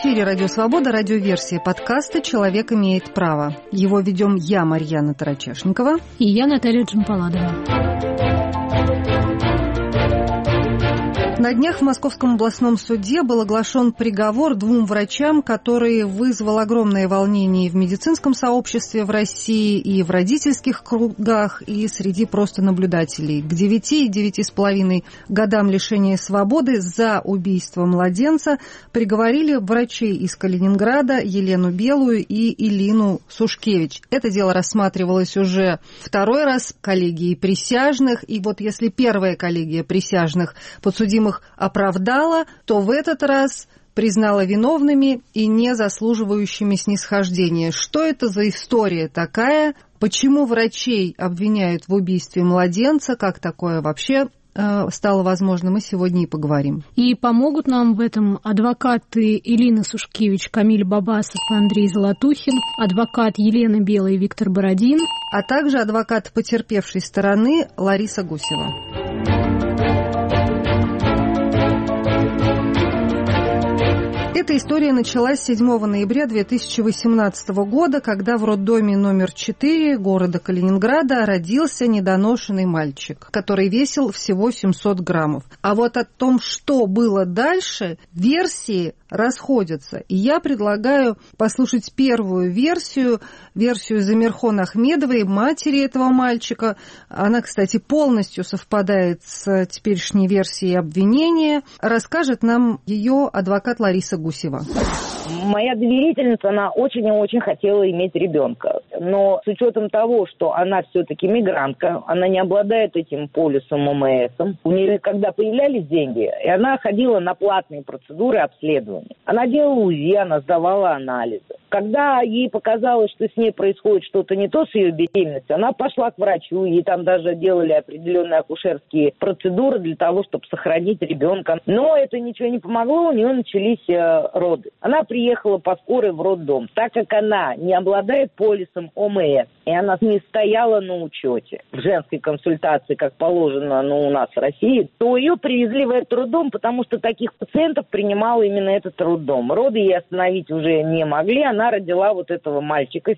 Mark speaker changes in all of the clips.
Speaker 1: эфире «Радио Свобода», радиоверсия подкаста «Человек имеет право». Его ведем я, Марьяна Тарачешникова.
Speaker 2: И я, Наталья Джампаладова.
Speaker 1: На днях в Московском областном суде был оглашен приговор двум врачам, который вызвал огромное волнение и в медицинском сообществе в России, и в родительских кругах, и среди просто наблюдателей. К 9 и 9,5 годам лишения свободы за убийство младенца приговорили врачей из Калининграда Елену Белую и Илину Сушкевич. Это дело рассматривалось уже второй раз коллегией присяжных, и вот если первая коллегия присяжных подсудимых оправдала, то в этот раз признала виновными и не заслуживающими снисхождения. Что это за история такая? Почему врачей обвиняют в убийстве младенца? Как такое вообще стало возможным? Мы сегодня и поговорим.
Speaker 2: И помогут нам в этом адвокаты Илина Сушкевич, Камиль Бабасов и Андрей Золотухин, адвокат Елена Белая и Виктор Бородин,
Speaker 1: а также адвокат потерпевшей стороны Лариса Гусева. Эта история началась 7 ноября 2018 года, когда в роддоме номер 4 города Калининграда родился недоношенный мальчик, который весил всего 700 граммов. А вот о том, что было дальше, версии расходятся. И я предлагаю послушать первую версию Замирхон Ахмедовой, матери этого мальчика. Она, кстати, полностью совпадает с теперешней версией обвинения. Расскажет нам ее адвокат Лариса Гусева.
Speaker 3: Моя доверительница, она очень и очень хотела иметь ребенка. Но с учетом того, что она все-таки мигрантка, она не обладает этим полисом ОМС, у нее когда появлялись деньги, и она ходила на платные процедуры обследования. Она делала УЗИ, она сдавала анализы. Когда ей показалось, что с ней происходит что-то не то с ее беременностью, она пошла к врачу, ей там даже делали определенные акушерские процедуры для того, чтобы сохранить ребенка. Но это ничего не помогло, у нее начались роды. Она приехала по скорой в роддом. Так как она не обладает полисом ОМС, и она не стояла на учете в женской консультации, как положено у нас в России, то ее привезли в этот роддом, потому что таких пациентов принимал именно этот роддом. Роды ей остановить уже не могли. Она родила вот этого мальчика,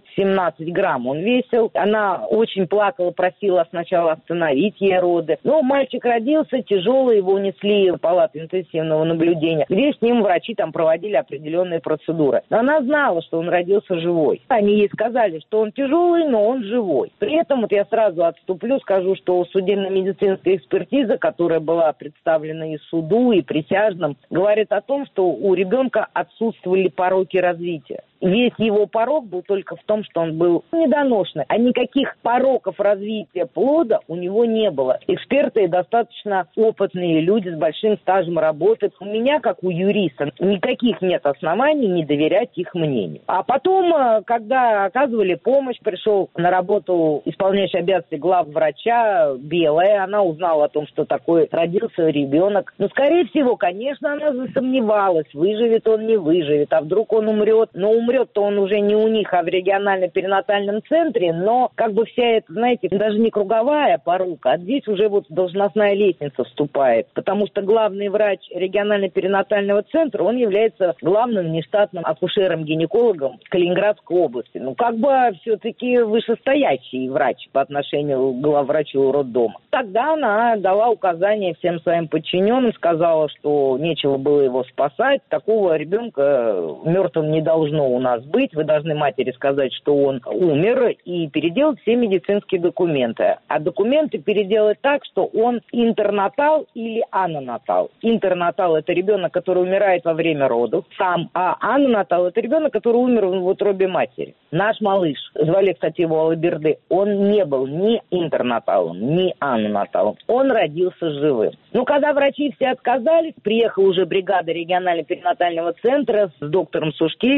Speaker 3: 717 грамм он весил. Она очень плакала, просила сначала остановить ей роды. Но мальчик родился тяжелый, его унесли в палату интенсивного наблюдения, где с ним врачи там проводили определенные процедуры. Но она знала, что он родился живой. Они ей сказали, что он тяжелый, но он живой. При этом вот я сразу отступлю, скажу, что судебно-медицинская экспертиза, которая была представлена и суду, и присяжным, говорит о том, что у ребенка отсутствовали пороки развития. Весь его порок был только в том, что он был недоношенный. А никаких пороков развития плода у него не было. Эксперты достаточно опытные люди с большим стажем работы. У меня, как у юриста, никаких нет оснований не доверять их мнению. А потом, когда оказывали помощь, пришел на работу исполняющий обязанности главврача Белая. Она узнала о том, что такое родился ребенок. Но, скорее всего, конечно, она засомневалась, выживет он, не выживет. А вдруг он умрет? Но умрет-то он уже не у них, а в регионально-перинатальном центре, но как бы вся эта, знаете, даже не круговая порука, а здесь уже вот должностная лестница вступает, потому что главный врач регионально-перинатального центра, он является главным внештатным акушером-гинекологом Калининградской области. Ну, как бы все-таки вышестоящий врач по отношению к главврачу роддома. Тогда она дала указания всем своим подчиненным, сказала, что нечего было его спасать, такого ребенка мертвым не должно у нас быть, вы должны матери сказать, что он умер, и переделать все медицинские документы. А документы переделать так, что он интернатал или анонатал. Интернатал – это ребенок, который умирает во время родов сам, а анонатал – это ребенок, который умер в утробе матери. Наш малыш, звали, кстати, его Алаберды, он не был ни интернаталом, ни анонаталом. Он родился живым. Но когда врачи все отказались, приехала уже бригада регионально-перинатального центра с доктором Сушкевич, и доктор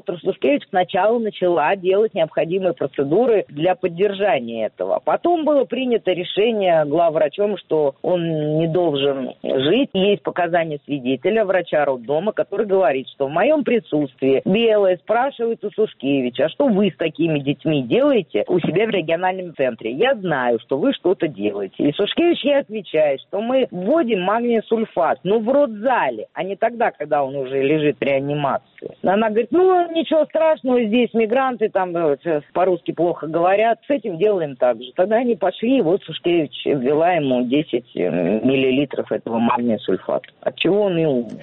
Speaker 3: доктор Сушкевич сначала начала делать необходимые процедуры для поддержания этого. Потом было принято решение главврачом, что он не должен жить. Есть показания свидетеля, врача роддома, который говорит, что в моем присутствии Белая спрашивает у Сушкевича, а что вы с такими детьми делаете у себя в региональном центре? Я знаю, что вы что-то делаете. И Сушкевич ей отвечает, что мы вводим магний сульфат, но в родзале, а не тогда, когда он уже лежит в реанимации. Она говорит, ничего страшного, здесь мигранты, там по-русски плохо говорят, с этим делаем так же. Тогда они пошли, и вот Сушкевич ввела ему 10 миллилитров этого магния сульфата, от чего он и умер.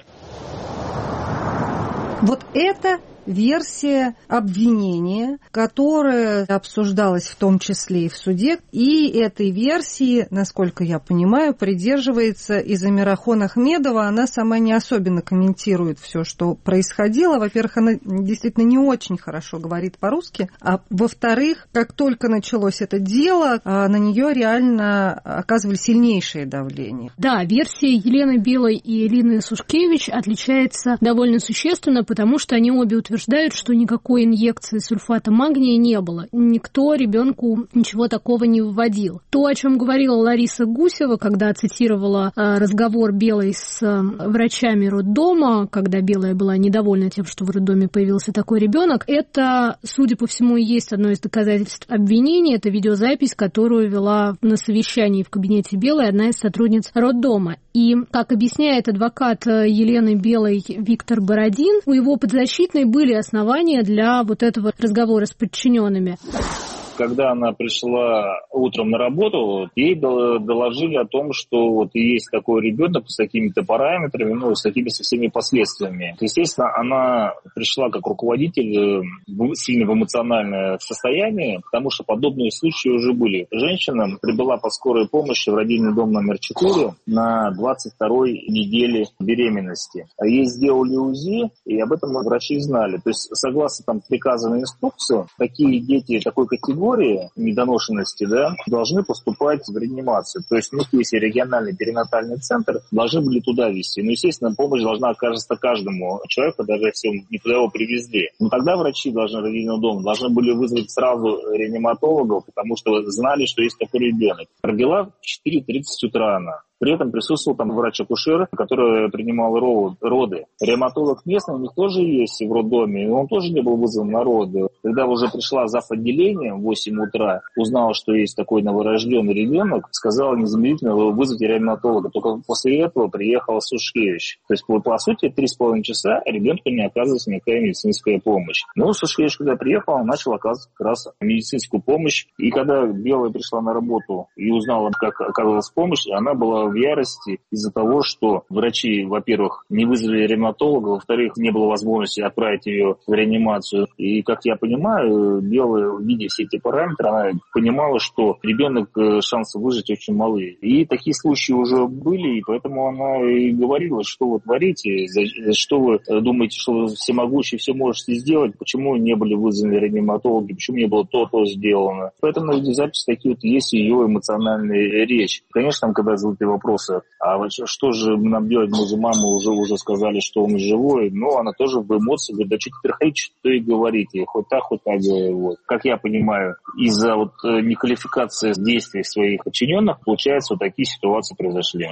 Speaker 1: Вот это версия обвинения, которая обсуждалась в том числе и в суде, и этой версии, насколько я понимаю, придерживается и Замирахон Ахмедова. Она сама не особенно комментирует все, что происходило. Во-первых, она действительно не очень хорошо говорит по-русски, а во-вторых, как только началось это дело, на нее реально оказывали сильнейшее давление.
Speaker 2: Да, версия Елены Белой и Элины Сушкевич отличается довольно существенно, потому что они обе утверждают, что никакой инъекции сульфата магния не было. Никто ребенку ничего такого не вводил. То, о чем говорила Лариса Гусева, когда цитировала разговор Белой с врачами роддома, когда Белая была недовольна тем, что в роддоме появился такой ребенок, это, судя по всему, и есть одно из доказательств обвинения. Это видеозапись, которую вела на совещании в кабинете Белой одна из сотрудниц роддома. И, как объясняет адвокат Елены Белой Виктор Бородин, у его подзащитной были основания для вот этого разговора с подчиненными.
Speaker 4: Когда она пришла утром на работу, ей доложили о том, что вот есть такой ребенок с такими-то параметрами, с такими со всеми последствиями. Естественно, она пришла как руководитель сильно в эмоциональное состояние, потому что подобные случаи уже были. Женщина прибыла по скорой помощи в родильный дом номер 4 на 22-й неделе беременности. Ей сделали УЗИ, и об этом врачи знали. То есть, согласно приказу на инструкцию, такие дети такой категории недоношенности, должны поступать в реанимацию. То есть у них есть региональный перинатальный центр, должны были туда везти. Естественно, помощь должна оказаться каждому человеку, даже если не туда его привезли. Но тогда врачи родильного дома должны были вызвать сразу реаниматологов, потому что знали, что есть такой ребенок. Родила в 4:30 утра она. При этом присутствовал врач-акушер, который принимал роды. Реаниматолог местный у них тоже есть в роддоме, и он тоже не был вызван на роды. Когда уже пришла зав. Отделения в 8 утра, узнала, что есть такой новорожденный ребенок, сказала незамедлительно вызвать реаниматолога. Только после этого приехала Сушкевич. То есть, по сути, 3,5 часа ребенку не оказывалась никакая медицинская помощь. Но Сушкевич, когда приехала, начал оказывать как раз медицинскую помощь. И когда Белая пришла на работу и узнала, как оказывалась помощь, она была в ярости из-за того, что врачи, во-первых, не вызвали реаниматолога, во-вторых, не было возможности отправить ее в реанимацию. И, как я понимаю, Белая, видя все эти параметры, она понимала, что ребенок, шансы выжить очень малы. И такие случаи уже были, и поэтому она и говорила, что вы творите, что вы думаете, что вы всемогущие, все можете сделать, почему не были вызваны реаниматологи, почему не было то сделано. Поэтому эти записи такие есть ее эмоциональная речь. Конечно, когда задают вопросы, а что же нам делать, мы же маму уже сказали, что он живой, но она тоже в эмоциях говорит, да что теперь хотите, что и говорите, хоть так, вот. Как я понимаю, из-за неквалификации действий своих подчиненных, получается, вот такие ситуации произошли.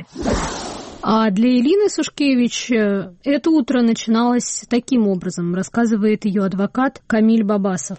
Speaker 2: А для Элины Сушкевич это утро начиналось таким образом, рассказывает ее адвокат Камиль Бабасов.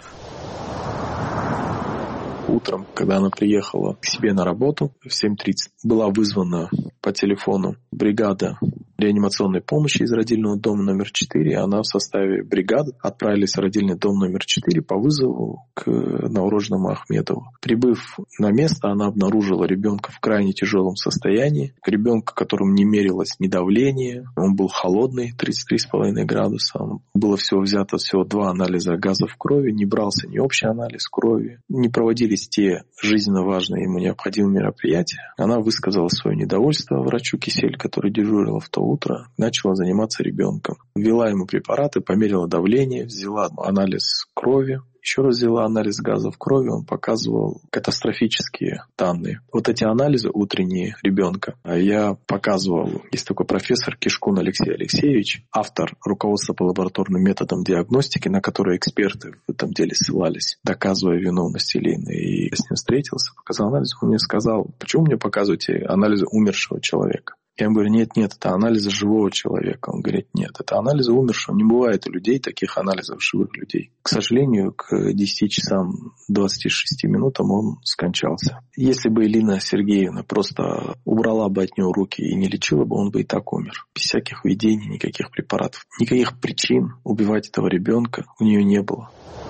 Speaker 5: Утром, когда она приехала к себе на работу в 7:30, была вызвана по телефону бригада реанимационной помощи из родильного дома номер 4. Она в составе бригады отправились в родильный дом номер 4 по вызову к новорожденному Ахмедову. Прибыв на место, она обнаружила ребенка в крайне тяжелом состоянии. Ребенка, которому не мерилось ни давление, он был холодный, 33,5 градуса. Было взято всего 2 анализа газа в крови, не брался ни общий анализ крови, не проводились те жизненно важные ему необходимые мероприятия. Она высказала свое недовольство врачу Кисель, который дежурила в то утро, начала заниматься ребенком. Ввела ему препараты, померила давление, взяла анализ крови Еще раз взяла анализ газа в крови, он показывал катастрофические данные. Вот эти анализы утренние ребенка я показывал. Есть такой профессор Кишкун Алексей Алексеевич, автор руководства по лабораторным методам диагностики, на которые эксперты в этом деле ссылались, доказывая виновность Элины. И я с ним встретился, показал анализ. Он мне сказал: почему мне показываете анализы умершего человека? Я ему говорю: нет, это анализы живого человека. Он говорит: нет, это анализы умершего. Не бывает у людей таких анализов живых людей. К сожалению, к 10 часам 26 минутам он скончался. Если бы Элина Сергеевна просто убрала бы от него руки и не лечила бы, он бы и так умер. Без всяких видений, никаких препаратов. Никаких причин убивать этого ребенка у нее не было.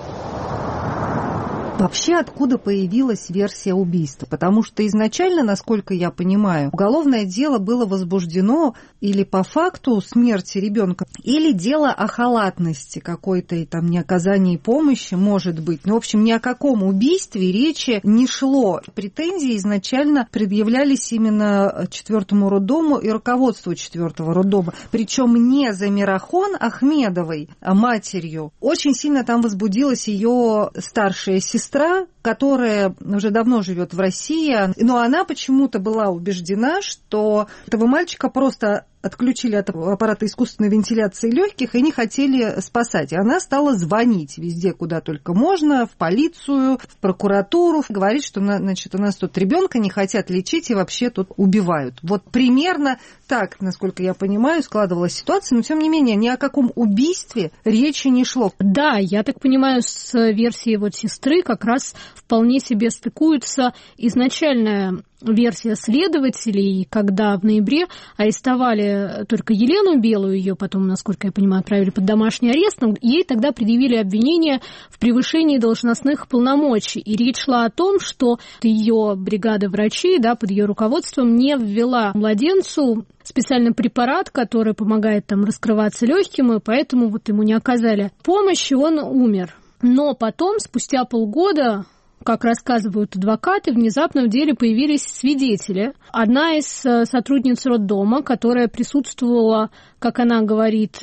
Speaker 1: Вообще, откуда появилась версия убийства? Потому что изначально, насколько я понимаю, уголовное дело было возбуждено или по факту смерти ребенка, или дело о халатности какой-то и там неоказании помощи, может быть. Ну, в общем, ни о каком убийстве речи не шло. Претензии изначально предъявлялись именно 4-му роддому и руководству 4-го роддома. Причем не за Мирахон Ахмедовой, а матерью. Очень сильно там возбудилась ее старшая сестра, которая уже давно живет в России, но она почему-то была убеждена, что этого мальчика просто отключили от аппарата искусственной вентиляции легких и не хотели спасать. И она стала звонить везде, куда только можно, в полицию, в прокуратуру, говорить, что, значит, у нас тут ребенка не хотят лечить и вообще тут убивают. Вот примерно так, насколько я понимаю, складывалась ситуация, но тем не менее ни о каком убийстве речи не шло.
Speaker 2: Да, я так понимаю, с версией вот сестры как раз вполне себе стыкуется изначальная версия следователей, когда в ноябре арестовали только Елену Белую, ее потом, насколько я понимаю, отправили под домашний арест, но ей тогда предъявили обвинение в превышении должностных полномочий. И речь шла о том, что ее бригада врачей, да, под ее руководством не ввела младенцу специальный препарат, который помогает там раскрываться легким, и поэтому вот ему не оказали помощи, он умер. Но потом, спустя полгода, как рассказывают адвокаты, внезапно в деле появились свидетели. Одна из сотрудниц роддома, которая присутствовала, как она говорит,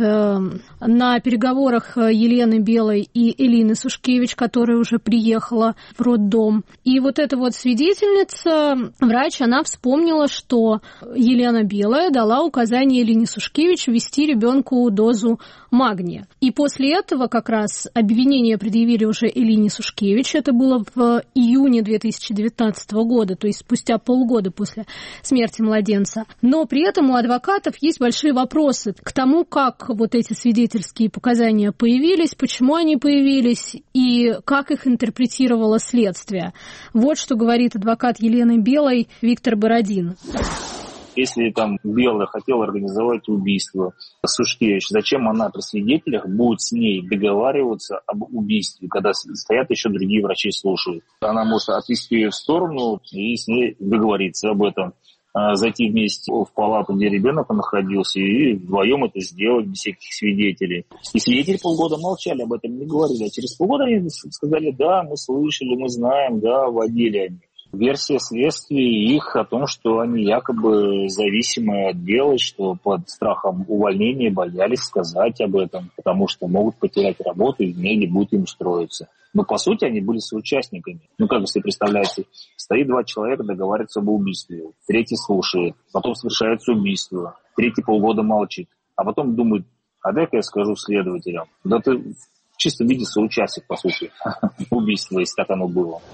Speaker 2: на переговорах Елены Белой и Элины Сушкевич, которая уже приехала в роддом. И вот эта вот свидетельница, врач, она вспомнила, что Елена Белая дала указание Элине Сушкевич ввести ребенку дозу магния. И после этого как раз обвинение предъявили уже Элине Сушкевич. Это было в июне 2019 года, то есть спустя полгода после смерти младенца. Но при этом у адвокатов есть большие вопросы к тому, как вот эти свидетельские показания появились, почему они появились и как их интерпретировало следствие. Вот что говорит адвокат Елены Белой Виктор Бородин.
Speaker 4: Если там Белая хотела организовать убийство Сушкевич, зачем она при свидетелях будет с ней договариваться об убийстве, когда стоят еще другие врачи слушают? Она может отвести ее в сторону и с ней договориться об этом. Зайти вместе в палату, где ребенок находился, и вдвоем это сделать без всяких свидетелей. И свидетели полгода молчали, об этом не говорили. А через полгода они сказали: да, мы слышали, мы знаем, да, водили они. Версия следствия их о том, что они якобы зависимые от дела, что под страхом увольнения боялись сказать об этом, потому что могут потерять работу и негде будет им устроиться. Но по сути они были соучастниками. Ну как вы себе представляете, стоит 2 человека, договариваются об убийстве, третий слушает, потом совершается убийство, третий полгода молчит, а потом думает: а дай-ка я скажу следователям. Да ты в чистом виде соучастник, по сути, убийства, если так оно было.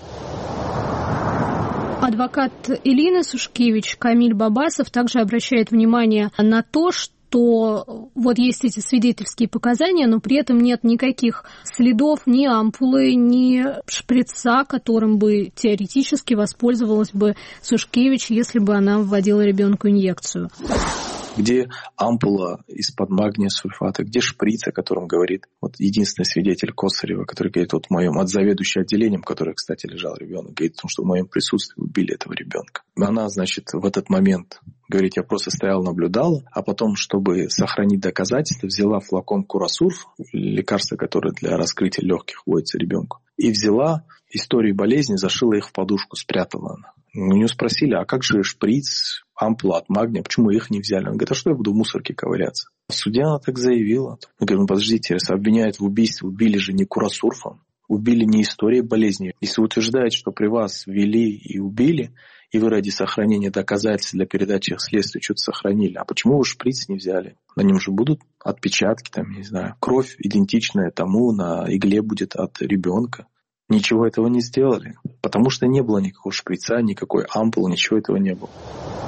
Speaker 2: Адвокат Элины Сушкевич Камиль Бабасов также обращает внимание на то, что вот есть эти свидетельские показания, но при этом нет никаких следов ни ампулы, ни шприца, которым бы теоретически воспользовалась бы Сушкевич, если бы она вводила ребенку инъекцию.
Speaker 5: Где ампула из-под магния сульфата, где шприц, о котором говорит вот единственный свидетель Косарева, который говорит вот в моем, от заведующей отделением, в котором, кстати, лежал ребенок, говорит о том, что в моем присутствии убили этого ребенка. Она, значит, в этот момент говорит: я просто стояла, наблюдала, а потом, чтобы сохранить доказательства, взяла флакон Курасурф, лекарство, которое для раскрытия легких вводится ребенку, и взяла историю болезни, зашила их в подушку, спрятала она. У нее спросили: а как же шприц, ампула от магния, почему их не взяли? Он говорит: а что я буду в мусорке ковыряться? В суде она так заявила. Я говорю: ну подождите, раз обвиняют в убийстве, убили же не Курасурфом, убили не историей болезни. Если утверждают, что при вас ввели и убили, и вы ради сохранения доказательств для передачи их следствию что-то сохранили, а почему вы шприц не взяли? На нем же будут отпечатки, там, не знаю, кровь идентичная тому, на игле будет от ребенка. Ничего этого не сделали, потому что не было никакого шприца, никакой ампулы, ничего этого не было.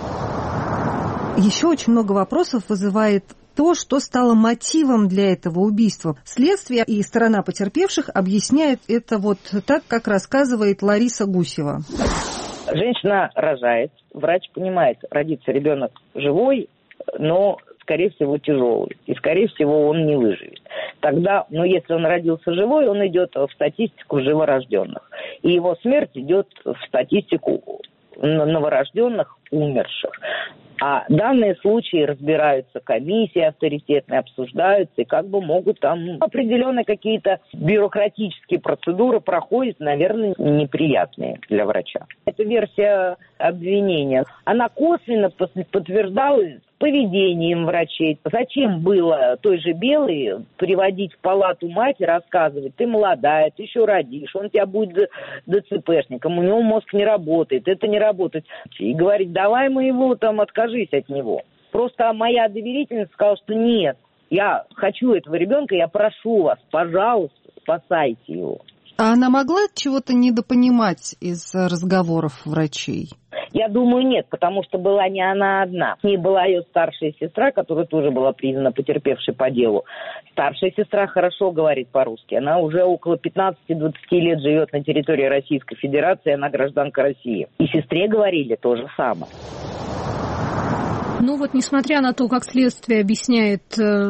Speaker 1: Еще очень много вопросов вызывает то, что стало мотивом для этого убийства. Следствие и сторона потерпевших объясняют это вот так, как рассказывает Лариса Гусева.
Speaker 3: Женщина рожает, врач понимает, родится ребенок живой, но, скорее всего, тяжелый. И, скорее всего, он не выживет. Тогда, если он родился живой, он идет в статистику живорожденных. И его смерть идет в статистику новорожденных умерших. А данные случаи разбираются комиссии авторитетные, обсуждаются, и могут там определенные какие-то бюрократические процедуры проходят, наверное, неприятные для врача. Эта версия обвинения, она косвенно подтверждалась поведением врачей. Зачем было той же Белой приводить в палату мать и рассказывать: ты молодая, ты еще родишь, он тебя будет ДЦПшником, у него мозг не работает, это не работает. И говорить: давай мы его откажись от него. Просто моя доверительница сказала, что нет, я хочу этого ребенка, я прошу вас, пожалуйста, спасайте его.
Speaker 1: А она могла чего-то недопонимать из разговоров врачей?
Speaker 3: Я думаю, нет, потому что была не она одна. С ней была ее старшая сестра, которая тоже была признана потерпевшей по делу. Старшая сестра хорошо говорит по-русски. Она уже около 15-20 лет живет на территории Российской Федерации, она гражданка России. И сестре говорили то же самое.
Speaker 2: Несмотря на то, как следствие объясняет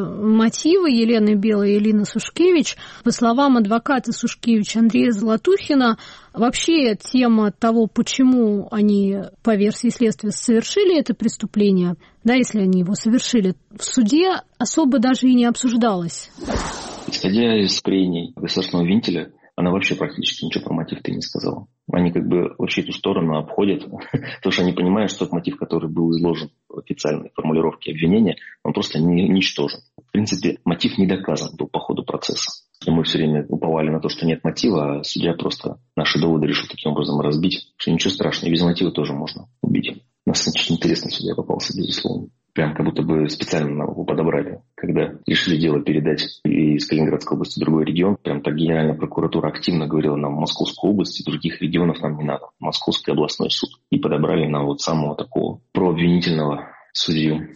Speaker 2: мотивы Елены Белой и Элины Сушкевич, по словам адвоката Сушкевич Андрея Золотухина, вообще тема того, почему они, по версии следствия, совершили это преступление, если они его совершили, в суде особо даже и не обсуждалась.
Speaker 6: Исходя из прений государственного винтеля, она вообще практически ничего про мотив-то не сказала. Они вообще эту сторону обходят, потому что они понимают, что мотив, который был изложен в официальной формулировке обвинения, он просто ничтожен. В принципе, мотив не доказан был по ходу процесса. И мы все время уповали на то, что нет мотива, а судья просто наши доводы решил таким образом разбить, что ничего страшного, без мотива тоже можно убить. У нас очень интересный судья попался, безусловно. Прям как будто бы специально его подобрали, когда решили дело передать из Калининградской области в другой регион. Прям так Генеральная прокуратура активно говорила нам: Московскую область и других регионов нам не надо. Московский областной суд. И подобрали нам самого такого прообвинительного судью.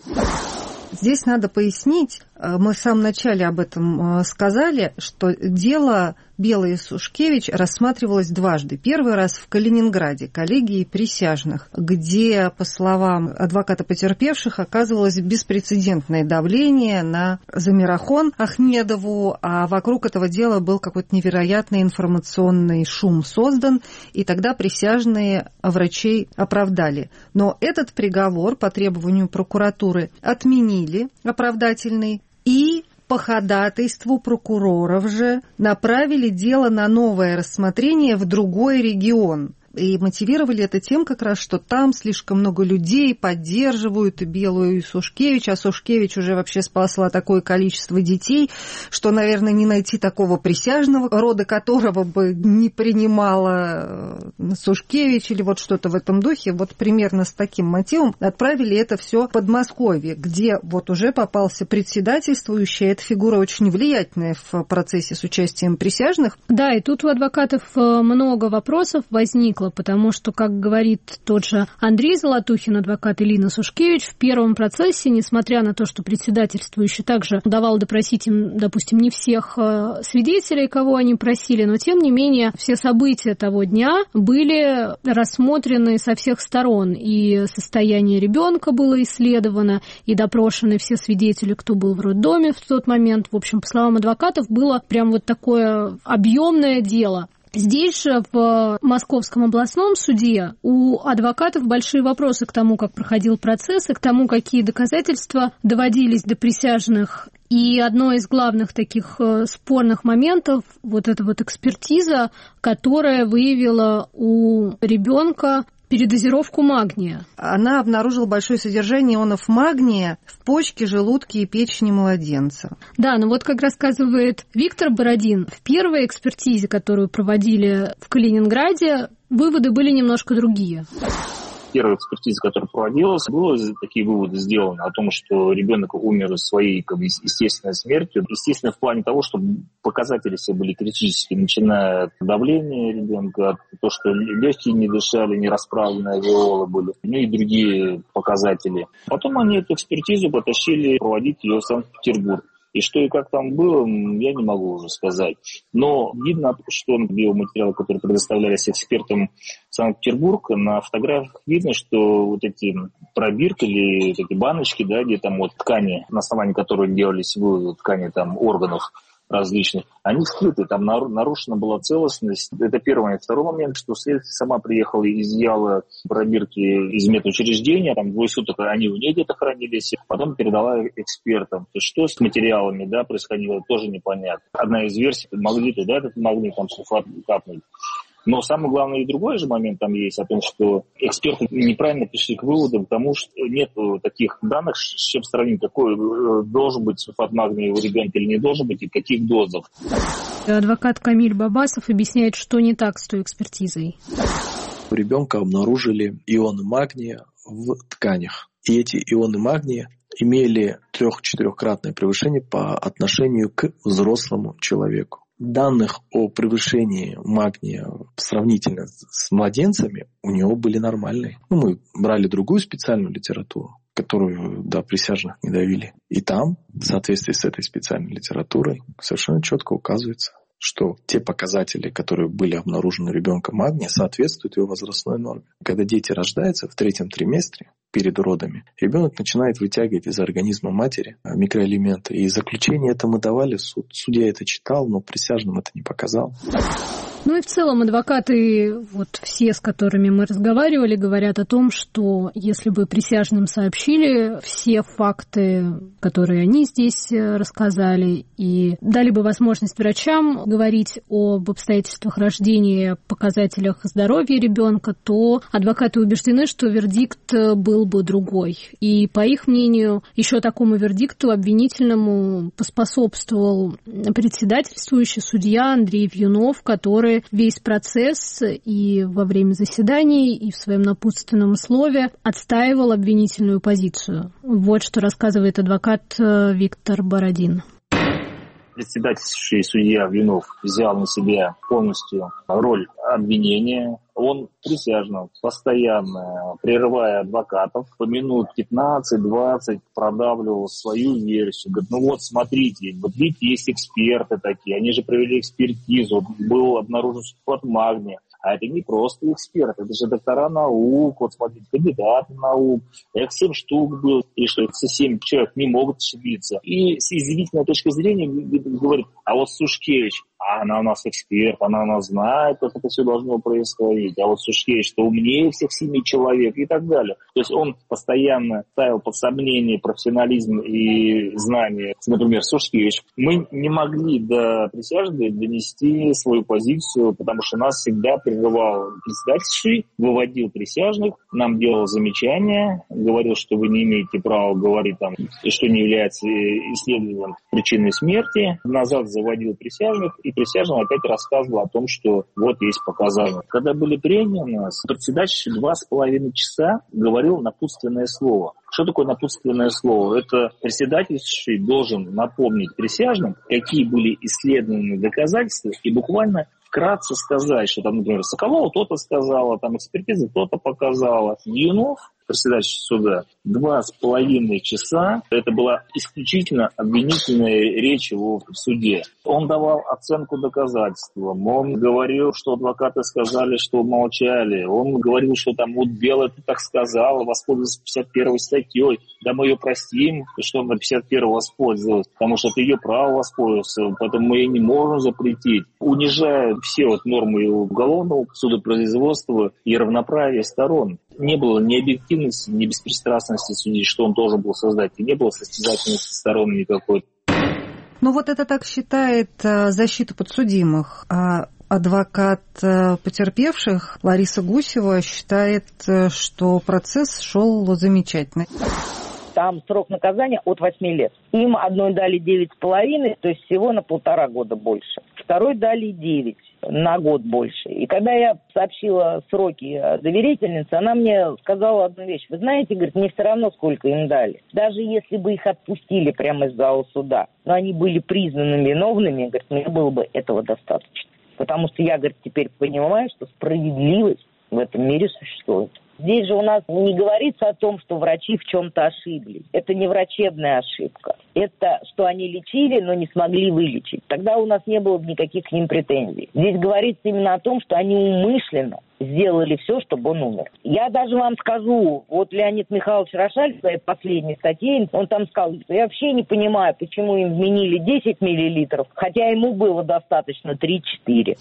Speaker 1: Здесь надо пояснить, мы в самом начале об этом сказали, что дело Белой и Сушкевич рассматривалось дважды. Первый раз в Калининграде, коллегии присяжных, где, по словам адвоката потерпевших, оказывалось беспрецедентное давление на Замирахон Ахмедову, а вокруг этого дела был какой-то невероятный информационный шум создан, и тогда присяжные врачей оправдали. Но этот приговор по требованию прокуратуры отменили, оправдательный, и по ходатайству прокуроров же направили дело на новое рассмотрение в другой регион. И мотивировали это тем как раз, что там слишком много людей поддерживают Белую и Сушкевич, а Сушкевич уже вообще спасла такое количество детей, что, наверное, не найти такого присяжного, рода которого бы не принимала Сушкевич или что-то в этом духе. Примерно с таким мотивом отправили это все в Подмосковье, где уже попался председательствующий. Эта фигура очень влиятельная в процессе с участием присяжных.
Speaker 2: Да, и тут у адвокатов много вопросов возникло, потому что, как говорит тот же Андрей Золотухин, адвокат Элины Сушкевич, в первом процессе, несмотря на то, что председательствующий также давал допросить им, допустим, не всех свидетелей, кого они просили, но, тем не менее, все события того дня были рассмотрены со всех сторон. И состояние ребенка было исследовано, и допрошены все свидетели, кто был в роддоме в тот момент. В общем, по словам адвокатов, было прям такое объемное дело. Здесь же, в Московском областном суде, у адвокатов большие вопросы к тому, как проходил процесс, и к тому, какие доказательства доводились до присяжных. И одно из главных таких спорных моментов – эта экспертиза, которая выявила у ребенка передозировку магния.
Speaker 1: Она обнаружила большое содержание ионов магния в почке, желудке и печени младенца.
Speaker 2: Да, но вот как рассказывает Виктор Бородин, в первой экспертизе, которую проводили в Калининграде, выводы были немножко другие.
Speaker 4: Первая экспертиза, которая проводилась, были такие выводы сделаны о том, что ребенок умер своей естественной смертью. Естественно, в плане того, что показатели все были критические, начиная от давления ребенка, от того, что легкие не дышали, нерасправленные альвеолы были, ну и другие показатели. Потом они эту экспертизу потащили проводить ее в Санкт-Петербург. И что и как там было, я не могу уже сказать. Но видно, что биоматериалы, которые предоставлялись экспертам Санкт-Петербурга, на фотографиях видно, что вот эти пробирки или вот эти баночки, да, где там вот ткани, на основании которых делались выводы ткани там органов различных, они скрыты, там нарушена была целостность. Это первый момент. Второй момент, что следствие сама приехала и изъяла пробирки из медучреждения, там 2 суток они у нее где-то хранились, потом передала экспертам. То есть что с материалами, да, происходило, тоже непонятно. Одна из версий, могли туда этот магний там сульфат капнуть. Но самый главный и другой же момент там есть о том, что эксперты неправильно пришли к выводам, потому что нет таких данных, с чем сравнить, какой должен быть сульфат магния у ребенка или не должен быть, и каких дозах.
Speaker 2: Адвокат Камиль Бабасов объясняет, что не так с той экспертизой.
Speaker 5: У ребенка обнаружили ионы магния в тканях. И эти ионы магния имели 3-4-кратное превышение по отношению к взрослому человеку. Данных о превышении магния сравнительно с младенцами у него были нормальные. Мы брали другую специальную литературу, которую до присяжных не довели. И там, в соответствии с этой специальной литературой, совершенно четко указывается, что те показатели, которые были обнаружены у ребенка магния, соответствуют его возрастной норме. Когда дети рождаются в 3-м триместре, перед родами, ребенок начинает вытягивать из организма матери микроэлементы. И заключение это мы давали в суд. Судья это читал, но присяжным это не показал.
Speaker 2: Ну и в целом адвокаты, вот все, с которыми мы разговаривали, говорят о том, что если бы присяжным сообщили все факты, которые они здесь рассказали, и дали бы возможность врачам говорить об обстоятельствах рождения, показателях здоровья ребенка, то адвокаты убеждены, что вердикт был бы другой. И по их мнению, еще такому вердикту обвинительному поспособствовал председательствующий судья Андрей Вьюнов, который весь процесс и во время заседаний, и в своем напутственном слове отстаивал обвинительную позицию. Вот что рассказывает адвокат Виктор Бородин.
Speaker 4: Председательствующий судья Вьюнов взял на себя полностью роль обвинения. Он присяжным постоянно, прерывая адвокатов, по минут 15-20 продавливал свою версию. Говорит, ну вот смотрите, вот видите, есть эксперты такие, они же провели экспертизу, был обнаружен сульфат магния. А это не просто эксперты, это же доктора наук, вот смотрите, кандидаты наук, их 7 штук было, и что эти 7 человек не могут ошибиться. И с извинительной точки зрения говорит, а вот Сушкевич, она у нас эксперт, она у нас знает, как это все должно происходить, а вот Сушкевич, что умнее всех 7 человек и так далее. То есть он постоянно ставил под сомнение профессионализм и знания, например, Сушкевич. Мы не могли до присяжных донести свою позицию, потому что нас всегда прерывал председательствующий, выводил присяжных, нам делал замечания, говорил, что вы не имеете права говорить там, что не является исследованием причины смерти, назад заводил присяжных, и присяжный опять рассказывал о том, что вот есть показания. Когда были прения у нас, председатель 2,5 часа говорил напутственное слово. Что такое напутственное слово? Это председательствующий должен напомнить присяжным, какие были исследованы доказательства, и буквально вкратце сказать, что там, например, Соколова то-то сказала, там экспертиза то-то показала. Вьюнов, председатель суда, 2,5 часа. Это была исключительно обвинительная речь его в суде. Он давал оценку доказательствам. Он говорил, что адвокаты сказали, что молчали. Он говорил, что там вот Белая ты так сказала, воспользовалась 51-й статьей. Да мы ее простим, что она 51-й воспользовалась, потому что это ее право воспользоваться, поэтому мы ей не можем запретить. Унижают все вот нормы уголовного судопроизводства и равноправия сторон. Не было ни объективности, ни беспристрастности судьи, что он должен был создать, и не было состязательности сторон никакой.
Speaker 1: Ну вот это так считает защита подсудимых. А Адвокат потерпевших Лариса Гусева считает, что процесс шел замечательно.
Speaker 3: Там срок наказания от 8 лет. Им одной дали 9,5, то есть всего на 1,5 года больше. Второй дали 9, на год больше. И когда я сообщила сроки доверительнице, она мне сказала одну вещь. Вы знаете, говорит, мне все равно, сколько им дали. Даже если бы их отпустили прямо из зала суда, но они были признаны виновными, говорит, мне было бы этого достаточно. Потому что я, говорит, теперь понимаю, что справедливость в этом мире существует. Здесь же у нас не говорится о том, что врачи в чем-то ошиблись. Это не врачебная ошибка. Это что они лечили, но не смогли вылечить. Тогда у нас не было бы никаких к ним претензий. Здесь говорится именно о том, что они умышленно сделали все, чтобы он умер. Я даже вам скажу, вот Леонид Михайлович Рошаль в своей последней статье, он там сказал, что я вообще не понимаю, почему им вменили 10 миллилитров, хотя ему было достаточно 3-4.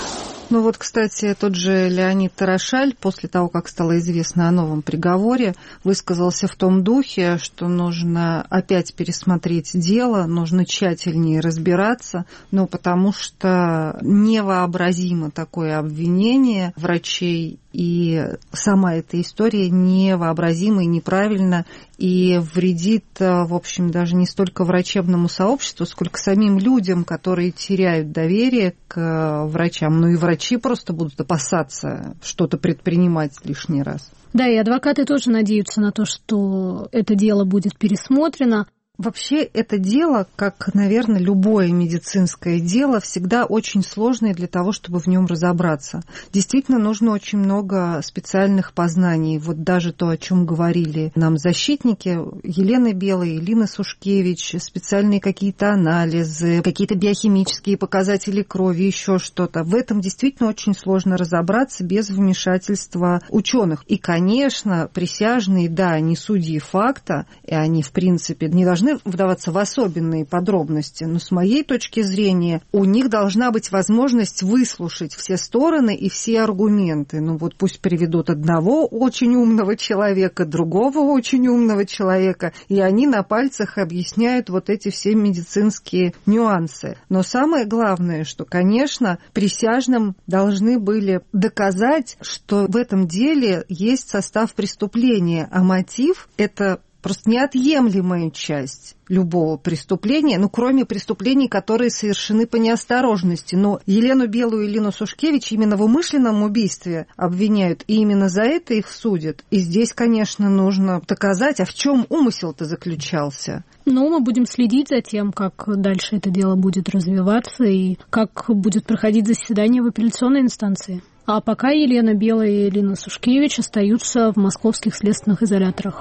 Speaker 1: Ну вот, кстати, тот же Леонид Рошаль, после того, как стало известно о новом приговоре, высказался в том духе, что нужно опять пересмотреть дело, нужно тщательнее разбираться, но потому что невообразимо такое обвинение врачей, и сама эта история невообразима и неправильна, и вредит, в общем, даже не столько врачебному сообществу, сколько самим людям, которые теряют доверие к врачам. Ну и врачи просто будут опасаться что-то предпринимать лишний раз.
Speaker 2: Да, и адвокаты тоже надеются на то, что это дело будет пересмотрено.
Speaker 1: Вообще это дело, как, наверное, любое медицинское дело, всегда очень сложное для того, чтобы в нем разобраться. Действительно, нужно очень много специальных познаний. Вот даже то, о чем говорили нам защитники, Елена Белая, Элина Сушкевич, специальные какие-то анализы, какие-то биохимические показатели крови, еще что-то. В этом действительно очень сложно разобраться без вмешательства ученых. И, конечно, присяжные, да, они судьи факта, и они, в принципе, не должны вдаваться в особенные подробности, но с моей точки зрения у них должна быть возможность выслушать все стороны и все аргументы. Ну вот пусть приведут одного очень умного человека, другого очень умного человека, и они на пальцах объясняют вот эти все медицинские нюансы. Но самое главное, что, конечно, присяжным должны были доказать, что в этом деле есть состав преступления, а мотив – это просто неотъемлемая часть любого преступления, ну, кроме преступлений, которые совершены по неосторожности. Но Елену Белую и Элину Сушкевич именно в умышленном убийстве обвиняют, и именно за это их судят. И здесь, конечно, нужно доказать, а в чем умысел-то заключался.
Speaker 2: Но мы будем следить за тем, как дальше это дело будет развиваться и как будет проходить заседание в апелляционной инстанции. А пока Елена Белая и Элина Сушкевич остаются в московских следственных изоляторах.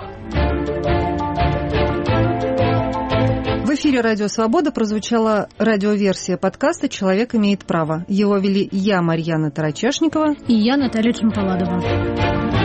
Speaker 1: В эфире «Радио Свобода» прозвучала радиоверсия подкаста «Человек имеет право». Его вели я, Марьяна Тарачешникова,
Speaker 2: и я, Наталья Чемпаладова.